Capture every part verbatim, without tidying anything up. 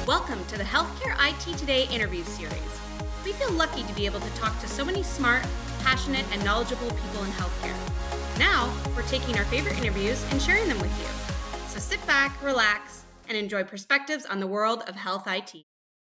Welcome to the Healthcare I T Today interview series. We feel lucky to be able to talk to so many smart, passionate, and knowledgeable people in healthcare. Now, we're taking our favorite interviews and sharing them with you. So sit back, relax, and enjoy perspectives on the world of health I T.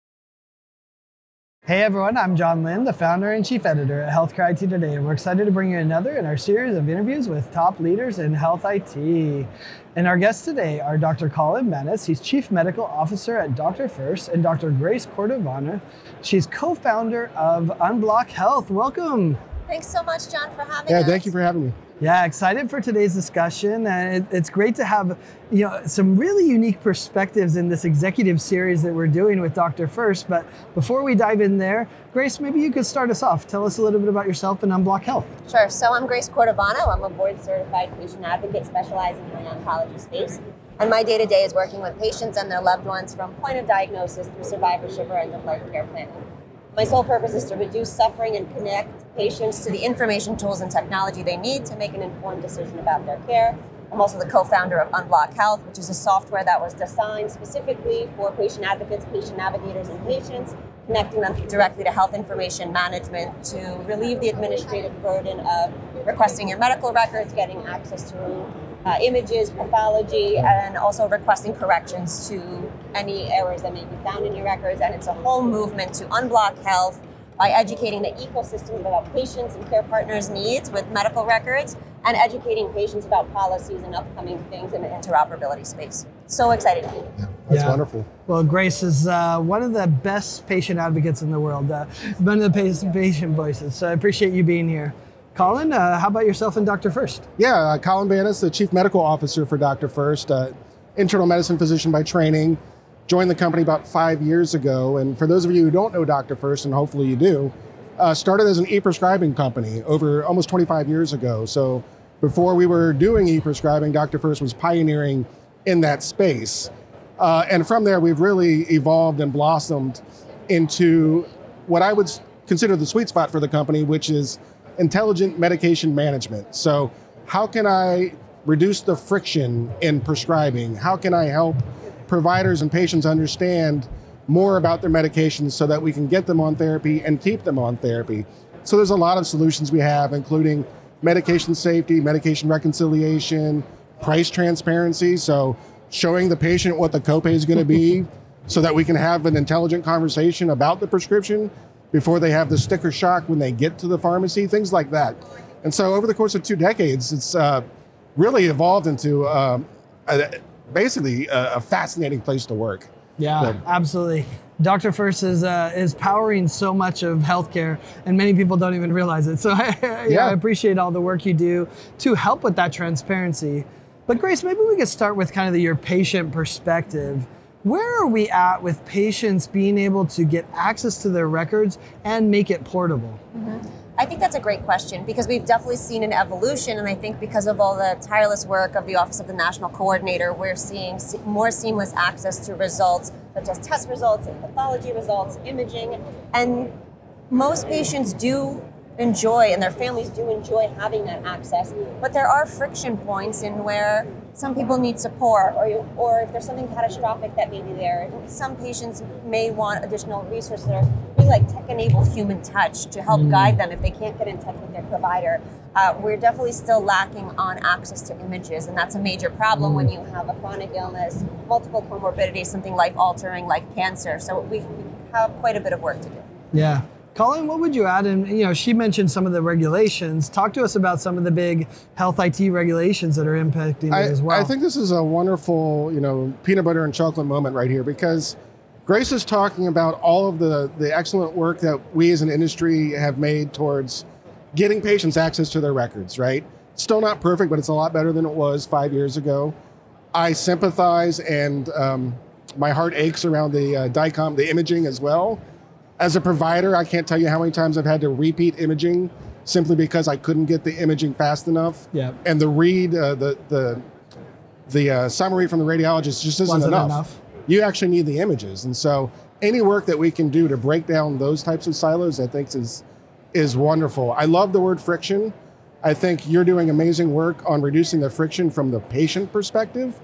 Hey everyone, I'm John Lynn, the founder and chief editor at Healthcare I T Today, and we're excited to bring you another in our series of interviews with top leaders in health I T. And our guests today are Doctor Colin Bennis. He's Chief Medical Officer at Doctor First, and Doctor Grace Cordovana. She's co-founder of Unblock Health. Welcome. Thanks so much, John, for having yeah, us. Yeah, thank you for having me. Yeah, excited for today's discussion. And it, it's great to have, you know, some really unique perspectives in this executive series that we're doing with Doctor First. But before we dive in there, Grace, maybe you could start us off. Tell us a little bit about yourself and Unblock Health. Sure. So I'm Grace Cordovana. I'm a board-certified patient advocate specializing in the oncology space. And my day-to-day is working with patients and their loved ones from point of diagnosis through survivorship or end-of-life care planning. My sole purpose is to reduce suffering and connect patients to the information, tools, and technology they need to make an informed decision about their care. I'm also the co-founder of Unblock Health, which is a software that was designed specifically for patient advocates, patient navigators, and patients, connecting them directly to health information management to relieve the administrative burden of requesting your medical records, getting access to uh, images, pathology, and also requesting corrections to any errors that may be found in your records. And it's a whole movement to unblock health by educating the ecosystem about patients and care partners' needs with medical records and educating patients about policies and upcoming things in the interoperability space. So excited to be here. Yeah, that's yeah. wonderful. Well, Grace is uh, one of the best patient advocates in the world, uh, one of the patient voices. So I appreciate you being here. Colin, uh, how about yourself and Doctor First? Yeah, uh, Colin Bennis, the Chief Medical Officer for Doctor First, uh, internal medicine physician by training. Joined the company about five years ago, and for those of you who don't know Doctor First, and hopefully you do, uh, started as an e-prescribing company over almost twenty-five years ago. So before we were doing e-prescribing, Doctor First was pioneering in that space. Uh, and from there, we've really evolved and blossomed into what I would consider the sweet spot for the company, which is intelligent medication management. So how can I reduce the friction in prescribing? How can I help providers and patients understand more about their medications so that we can get them on therapy and keep them on therapy? So there's a lot of solutions we have, including medication safety, medication reconciliation, price transparency. So showing the patient what the copay is going to be so that we can have an intelligent conversation about the prescription before they have the sticker shock when they get to the pharmacy, things like that. And so over the course of two decades, it's uh, really evolved into uh, a, basically a, a fascinating place to work. Yeah, but, absolutely. Doctor First is uh, is powering so much of healthcare, and many people don't even realize it. So I, yeah. I appreciate all the work you do to help with that transparency. But Grace, maybe we could start with kind of the, your patient perspective. Where are we at with patients being able to get access to their records and make it portable? Mm-hmm. I think that's a great question because we've definitely seen an evolution, and I think because of all the tireless work of the Office of the National Coordinator, we're seeing more seamless access to results, such as test results and pathology results, imaging, and most patients do enjoy, and their families do enjoy having that access, but there are friction points in where some people need support, or you, or if there's something catastrophic that may be there. Some patients may want additional resources that are really like tech-enabled human touch to help mm. guide them if they can't get in touch with their provider. Uh, we're definitely still lacking on access to images, and that's a major problem mm. when you have a chronic illness, multiple comorbidities, something life-altering like cancer. So we, we have quite a bit of work to do. Yeah. Colin, what would you add? And you know, she mentioned some of the regulations. Talk to us about some of the big health I T regulations that are impacting I, it as well. I think this is a wonderful, you know, peanut butter and chocolate moment right here, because Grace is talking about all of the, the excellent work that we as an industry have made towards getting patients access to their records, right? Still not perfect, but it's a lot better than it was five years ago. I sympathize, and um, my heart aches around the uh, DICOM, the imaging as well. As a provider, I can't tell you how many times I've had to repeat imaging simply because I couldn't get the imaging fast enough. Yeah. And the read, uh, the the the uh, summary from the radiologist just isn't Wasn't enough. enough. You actually need the images, and so any work that we can do to break down those types of silos, I think is is wonderful. I love the word friction. I think you're doing amazing work on reducing the friction from the patient perspective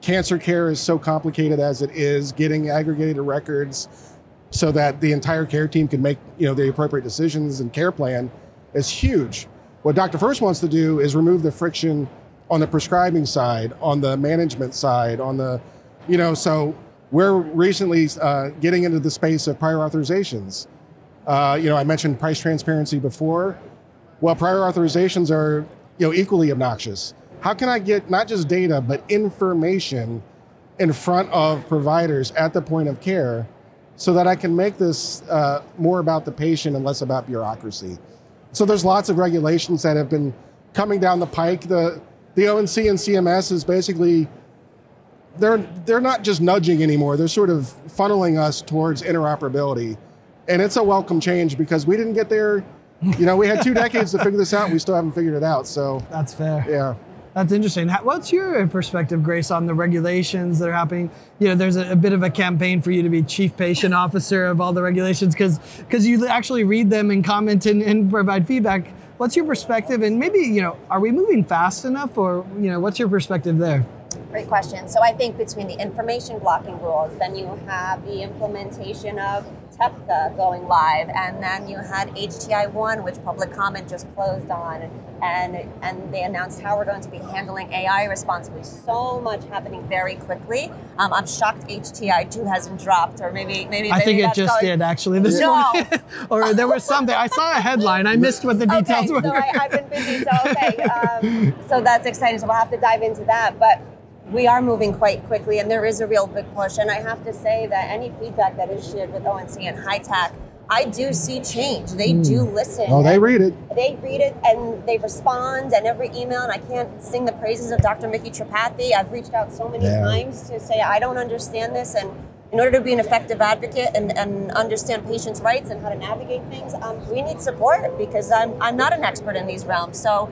cancer care is so complicated as it is, getting aggregated records so that the entire care team can make, you know, the appropriate decisions and care plan is huge. What Doctor First wants to do is remove the friction on the prescribing side, on the management side, on the, you know, so we're recently uh, getting into the space of prior authorizations. Uh, you know, I mentioned price transparency before. Well, prior authorizations are, you know, equally obnoxious. How can I get not just data, but information in front of providers at the point of care so that I can make this uh, more about the patient and less about bureaucracy? So there's lots of regulations that have been coming down the pike. The the O N C and C M S is basically, they're they're not just nudging anymore. They're sort of funneling us towards interoperability. And it's a welcome change because we didn't get there. You know, we had two decades to figure this out, and we still haven't figured it out. So that's fair. Yeah. That's interesting. What's your perspective, Grace, on the regulations that are happening? You know, there's a, a bit of a campaign for you to be chief patient officer of all the regulations because because you actually read them and comment and, and provide feedback. What's your perspective? And maybe, you know, are we moving fast enough, or, you know, what's your perspective there? Great question. So I think between the information blocking rules, then you have the implementation of TEFCA going live, and then you had H T I one, which public comment just closed on, and and they announced how we're going to be handling A I responsibly. So much happening very quickly. Um, I'm shocked H T I two hasn't dropped, or maybe maybe. I maybe think it that's just going... did actually this no. morning, or there was something. I saw a headline. I missed what the details okay, were. So I, I've been busy. So okay, um, so that's exciting. So we'll have to dive into that, but. We are moving quite quickly, and there is a real big push. And I have to say that any feedback that is shared with O N C and HITAC, I do see change. They mm. do listen. Oh, they read it. They read it, and they respond. And every email, and I can't sing the praises of Doctor Mickey Tripathi. I've reached out so many yeah. times to say, I don't understand this. And in order to be an effective advocate and, and understand patients' rights and how to navigate things, um, we need support because I'm, I'm not an expert in these realms. So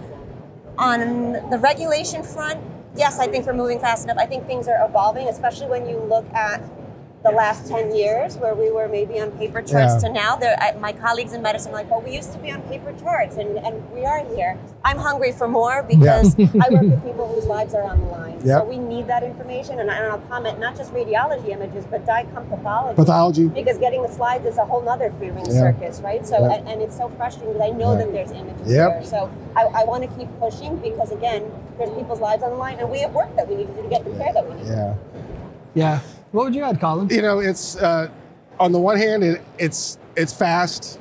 on the regulation front, yes, I think we're moving fast enough. I think things are evolving, especially when you look at the last ten years where we were maybe on paper charts yeah. to now. There, I, my colleagues in medicine are like, well, we used to be on paper charts, and, and we are here. I'm hungry for more because yeah. I work with people whose lives are on the line. Yep. So we need that information, and, I, and I'll comment not just radiology images, but DICOM pathology. Pathology. Because getting the slides is a whole nother three-ring yeah. circus, right? So, yeah. and, and it's so frustrating because I know yeah. that there's images yep. there. So I, I want to keep pushing because, again, there's people's lives on the line, and we have work that we need to do to get the care that we need. Yeah. Yeah. What would you add, Colin? You know, it's uh, on the one hand, it, it's it's fast.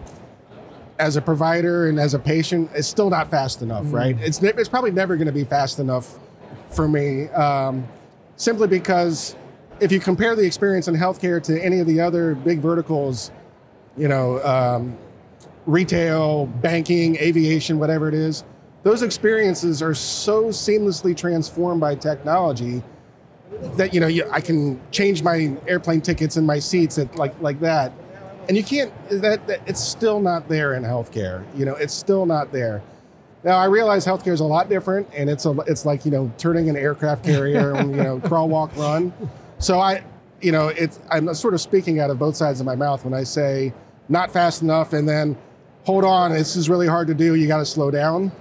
As a provider and as a patient, it's still not fast enough, mm. right? It's it's probably never going to be fast enough for me, um, simply because if you compare the experience in healthcare to any of the other big verticals, you know, um, retail, banking, aviation, whatever it is, those experiences are so seamlessly transformed by technology that, you know, you, I can change my airplane tickets and my seats at, like like that. And you can't, that, that it's still not there in healthcare. You know, it's still not there. Now, I realize healthcare is a lot different, and it's a, it's like, you know, turning an aircraft carrier and, you know, crawl, walk, run. So I, you know, it's, I'm sort of speaking out of both sides of my mouth when I say not fast enough and then, hold on, this is really hard to do, you got to slow down.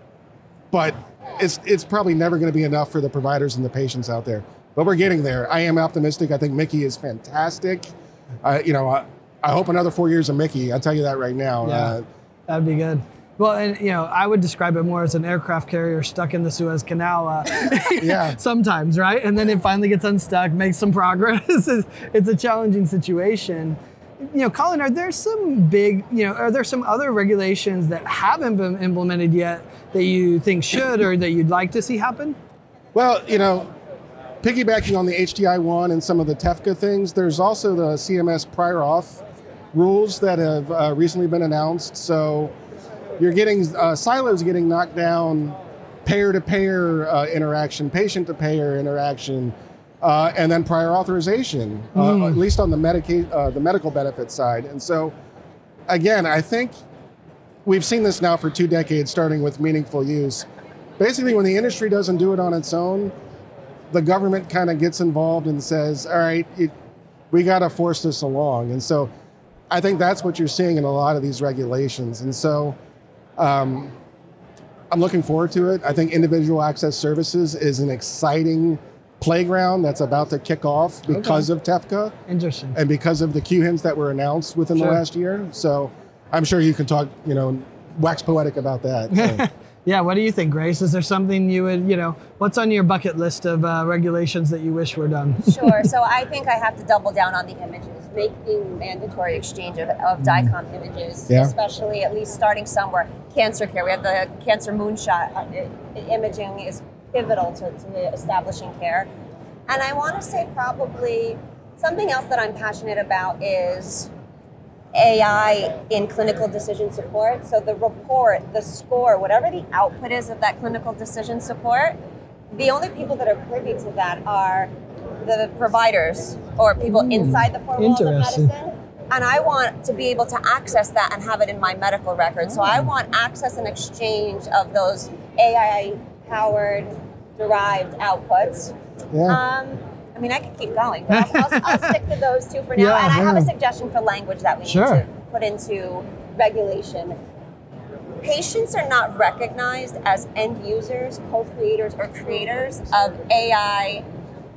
But it's it's probably never going to be enough for the providers and the patients out there. But we're getting there. I am optimistic. I think Mickey is fantastic. Uh, you know, I, I hope another four years of Mickey. I'll tell you that right now. Yeah, uh, that'd be good. Well, and you know, I would describe it more as an aircraft carrier stuck in the Suez Canal. Uh, yeah. Sometimes, right? And then it finally gets unstuck, makes some progress. it's, it's a challenging situation. You know, Colin, are there some big, you know, are there some other regulations that haven't been implemented yet that you think should or that you'd like to see happen? Well, you know, piggybacking on the H T I one and some of the TEFCA things, there's also the C M S prior auth rules that have uh, recently been announced. So you're getting, uh, silos getting knocked down, payer-to-payer uh, interaction, patient-to-payer interaction, uh, and then prior authorization, uh, mm. at least on the, medica- uh, the medical benefit side. And so, again, I think we've seen this now for two decades, starting with meaningful use. Basically, when the industry doesn't do it on its own, the government kind of gets involved and says, all right, it, we got to force this along. And so I think that's what you're seeing in a lot of these regulations. And so um, I'm looking forward to it. I think individual access services is an exciting playground that's about to kick off because Okay. of TEFCA Interesting. and because of the Q HINs that were announced within Sure. the last year. So I'm sure you can talk, you know, wax poetic about that. So. Yeah, what do you think, Grace? Is there something you would, you know, what's on your bucket list of uh, regulations that you wish were done? Sure. So I think I have to double down on the images, making mandatory exchange of, of DICOM images, Yeah. especially at least starting somewhere. Cancer care. We have the cancer moonshot. Uh, it, it- imaging is pivotal to, to establishing care. And I want to say probably something else that I'm passionate about is A I in clinical decision support. So the report, the score, whatever the output is of that clinical decision support, the only people that are privy to that are the providers or people inside the four walls of Interesting. medicine. And I want to be able to access that and have it in my medical record. So I want access and exchange of those A I-powered derived outputs. Yeah. Um, I mean, I could keep going, but I'll, I'll, I'll stick to those two for now. Yeah, and I have a yeah. suggestion for language that we Sure. need to put into regulation. Patients are not recognized as end users, co-creators, or creators of A I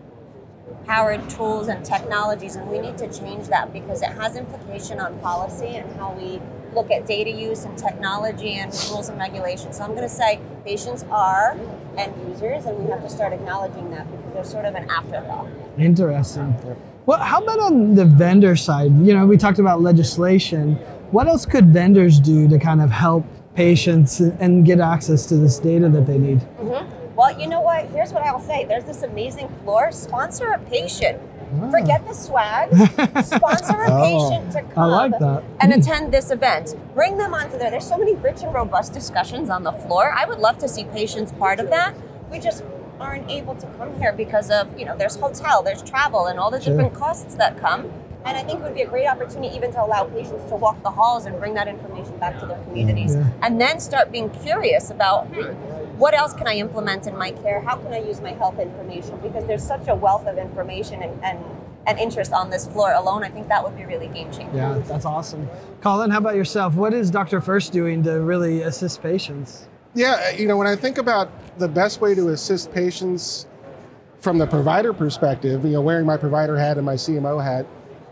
powered tools and technologies, and we need to change that because it has implication on policy and how we look at data use and technology and rules and regulations. So I'm going to say patients are end users, and we have to start acknowledging that because they're sort of an afterthought. Interesting. Well, how about on the vendor side? You know, we talked about legislation. What else could vendors do to kind of help patients and get access to this data that they need? Well, you know what? Here's what I'll say. There's this amazing floor. Sponsor a patient. Forget the swag. Sponsor a Oh, patient to I come like that. and attend this event. Bring them onto there. There's so many rich and robust discussions on the floor. I would love to see patients part of that. We just aren't able to come here because of, you know, there's hotel, there's travel, and all the Sure. different costs that come. And I think it would be a great opportunity even to allow patients to walk the halls and bring that information back to their communities. Yeah. And then start being curious about, hmm, what else can I implement in my care? How can I use my health information? Because there's such a wealth of information and, and, and interest on this floor alone. I think that would be really game changing. Yeah, that's awesome. Colin, how about yourself? What is Doctor First doing to really assist patients? Yeah, you know, when I think about the best way to assist patients from the provider perspective, you know, wearing my provider hat and my C M O hat,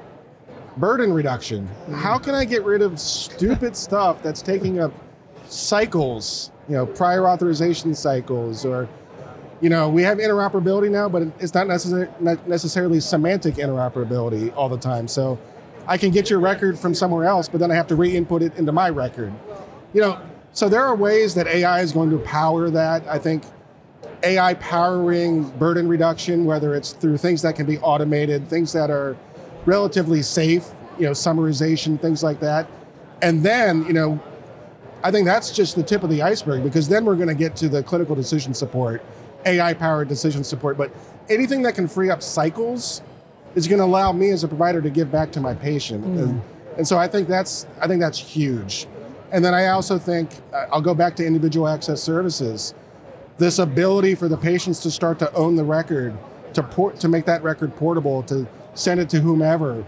burden reduction. How can I get rid of stupid stuff that's taking up cycles, you know, prior authorization cycles, or, you know, we have interoperability now, but it's not, necessar- not necessarily semantic interoperability all the time. So I can get your record from somewhere else, but then I have to re-input it into my record. You know, so there are ways that A I is going to power that. I think A I powering burden reduction, whether it's through things that can be automated, things that are relatively safe, you know, summarization, things like that. And then, you know, I think that's just the tip of the iceberg, because then we're going to get to the clinical decision support, A I-powered decision support. But anything that can free up cycles is going to allow me as a provider to give back to my patient. Mm. And, and so I think that's I think that's huge. And then I also think, uh, I'll go back to individual access services. This ability for the patients to start to own the record, to port, to make that record portable, to send it to whomever,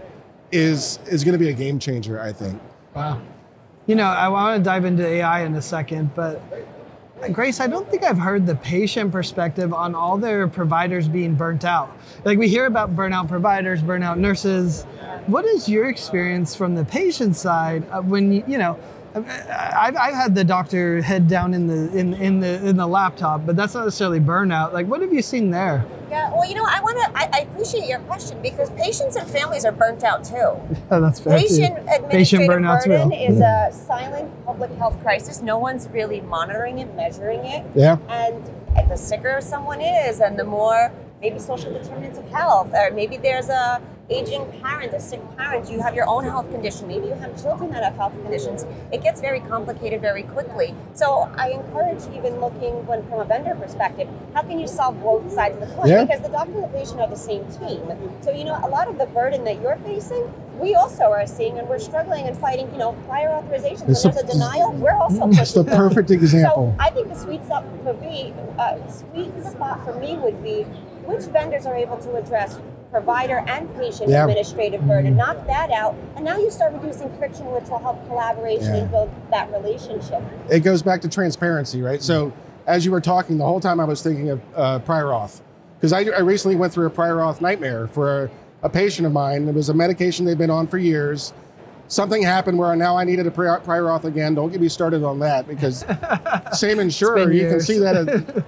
is is going to be a game changer, I think. Wow. You know, I want to dive into A I in a second, but Grace, I don't think I've heard the patient perspective on all their providers being burnt out. Like, we hear about burnout providers, burnout nurses. What is your experience from the patient side uh, when you, you know, I've, I've had the doctor head down in the in, in the in the laptop, but that's not necessarily burnout. Like, what have you seen there? Yeah, well, you know, I want to, I, I appreciate your question because patients and families are burnt out too. Oh, that's fair. Patient too. administrative Patient burnout's burden real. is a silent public health crisis. No one's really monitoring it, measuring it. Yeah. And the sicker someone is, and the more maybe social determinants of health, or maybe there's a aging parent, a sick parent, you have your own health condition, maybe you have children that have health conditions. It gets very complicated very quickly. So I encourage even looking when from a vendor perspective, how can you solve both sides of the coin? Yeah. Because the doctor and the patient are the same team. So, you know, a lot of the burden that you're facing, we also are seeing, and we're struggling and fighting, you know, prior authorizations. It's When there's a- a denial, we're also It's the pushing back. perfect example. So I think the sweet spot for me, uh, sweet spot for me would be which vendors are able to address provider and patient Yeah. administrative burden, knock that out, and now you start reducing friction, which will help collaboration Yeah. and build that relationship. It goes back to transparency, right? So as you were talking, the whole time I was thinking of uh, prior auth. Because I, I recently went through a prior auth nightmare for a, a patient of mine. It was a medication they've been on for years. Something happened where now I needed a prior, prior auth again. Don't get me started on that, because same insurer, you can see that. As,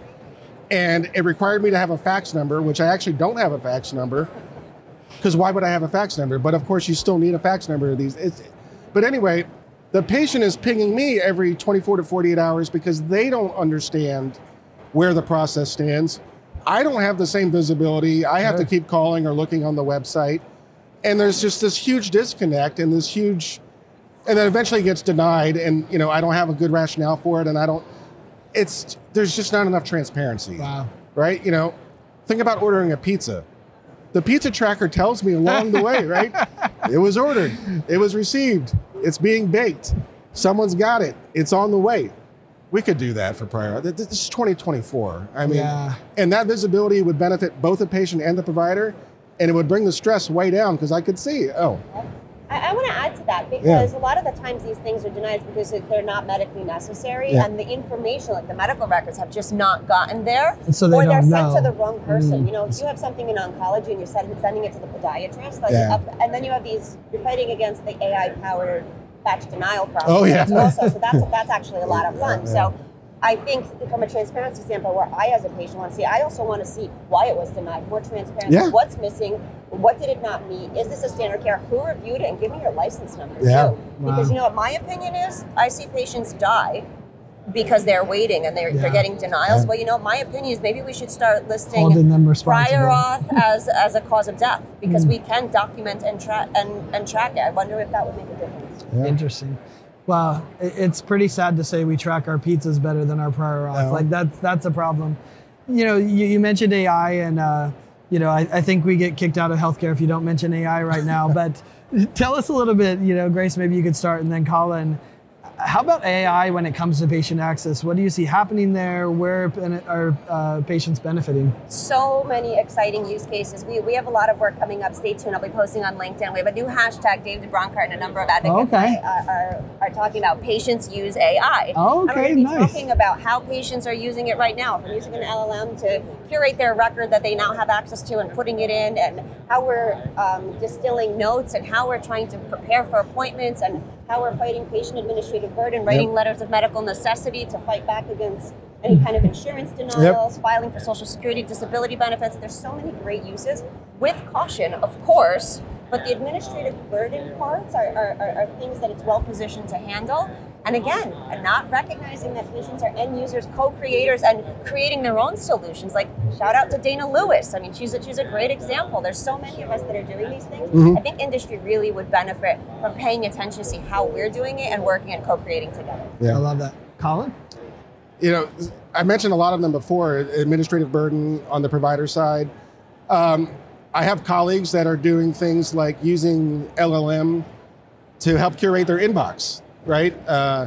and it required me to have a fax number, which I actually don't have a fax number, because why would I have a fax number? But of course, you still need a fax number. These, it's, but anyway, the patient is pinging me every twenty-four to forty-eight hours because they don't understand where the process stands. I don't have the same visibility. I have Sure. to keep calling or looking on the website. And there's just this huge disconnect and this huge, and then eventually it gets denied, and you know, I don't have a good rationale for it, and I don't, it's, there's just not enough transparency. Wow. Right? You know, think about ordering a pizza. The pizza tracker tells me along the way, right? It was ordered, it was received, it's being baked, someone's got it, it's on the way. We could do that for prior. This is twenty twenty-four. I mean, Yeah. and that visibility would benefit both the patient and the provider, and it would bring the stress way down because I could see, oh. I, I want to add to that because yeah. a lot of the times these things are denied because they're not medically necessary, yeah. and the information, like the medical records, have just not gotten there, and so they or they're don't sent know. to the wrong person. Mm. You know, if you have something in oncology and you're sending, sending it to the podiatrist, like, yeah. up, and then you have these, you're fighting against the A I-powered batch denial process. Oh yeah. Also, so that's that's actually a lot of fun. Yeah. So. I think from a transparency standpoint, where I as a patient want to see, I also want to see why it was denied, more transparency, yeah. what's missing, what did it not meet, is this a standard care, who reviewed it, and give me your license number yeah. too. Wow. Because you know what my opinion is? I see patients die because they're waiting and they're, yeah. they're getting denials. Yeah. Well, you know, my opinion is maybe we should start listing Holding them prior auth as, as a cause of death, because mm. we can document and, tra- and, and track it. I wonder if that would make a difference. Yeah. Interesting. Wow, it's pretty sad to say we track our pizzas better than our prior auth. Oh. Like that's that's a problem. You know, you, you mentioned A I, and uh, you know, I, I think we get kicked out of healthcare if you don't mention A I right now. But tell us a little bit. You know, Grace, maybe you could start, and then Colin. How about A I when it comes to patient access? What do you see happening there? Where are uh, patients benefiting? So many exciting use cases. We we have a lot of work coming up. Stay tuned. I'll be posting on LinkedIn. We have a new hashtag. David Bronkart and a number of advocates okay. are, are, are talking about patients use A I. Oh, okay, and we're going to be nice. talking about how patients are using it right now. From using an L L M to curate their record that they now have access to and putting it in, and how we're um, distilling notes, and how we're trying to prepare for appointments, and how we're fighting patient administrative burden, writing yep. letters of medical necessity to fight back against any kind of insurance denials, yep. filing for Social Security disability benefits. There's so many great uses, with caution, of course, but the administrative burden parts are, are, are, are things that it's well positioned to handle. And again, not recognizing that patients are end users, co-creators, and creating their own solutions. Like, shout out to Dana Lewis. I mean, she's a, she's a great example. There's so many of us that are doing these things. Mm-hmm. I think industry really would benefit from paying attention to see how we're doing it and working and co-creating together. Yeah, I love that. Colin? You know, I mentioned a lot of them before, administrative burden on the provider side. Um, I have colleagues that are doing things like using L L M to help curate their inbox. Right? Uh,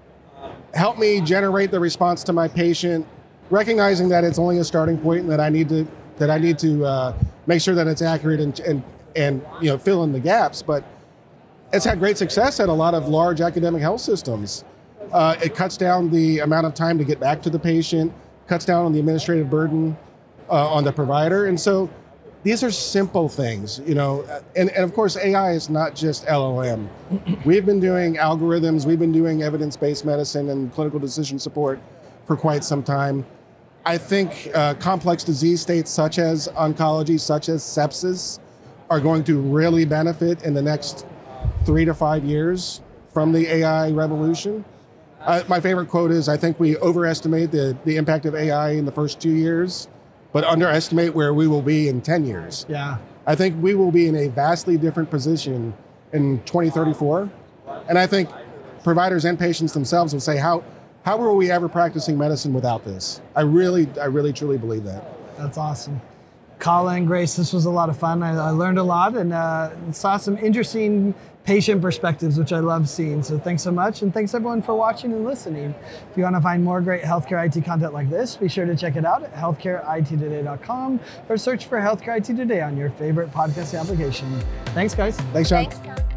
help me generate the response to my patient, recognizing that it's only a starting point and that I need to that I need to uh, make sure that it's accurate and, and and you know fill in the gaps. But it's had great success at a lot of large academic health systems. Uh, it cuts down the amount of time to get back to the patient, cuts down on the administrative burden uh, on the provider, and so these are simple things, you know, and, and of course, A I is not just L L M. We've been doing algorithms, we've been doing evidence-based medicine and clinical decision support for quite some time. I think uh, complex disease states such as oncology, such as sepsis, are going to really benefit in the next three to five years from the A I revolution. Uh, my favorite quote is, I think we overestimate the, the impact of A I in the first two years, but underestimate where we will be in ten years. Yeah. I think we will be in a vastly different position in twenty thirty-four. And I think providers and patients themselves will say, how how were we ever practicing medicine without this? I really, I really truly believe that. That's awesome. Colin, Grace, this was a lot of fun. I, I learned a lot and uh, saw some interesting patient perspectives, which I love seeing. So thanks so much. And thanks everyone for watching and listening. If you want to find more great healthcare I T content like this, be sure to check it out at healthcare I T today dot com or search for Healthcare I T Today on your favorite podcast application. Thanks, guys. Thanks, John. Thanks, John.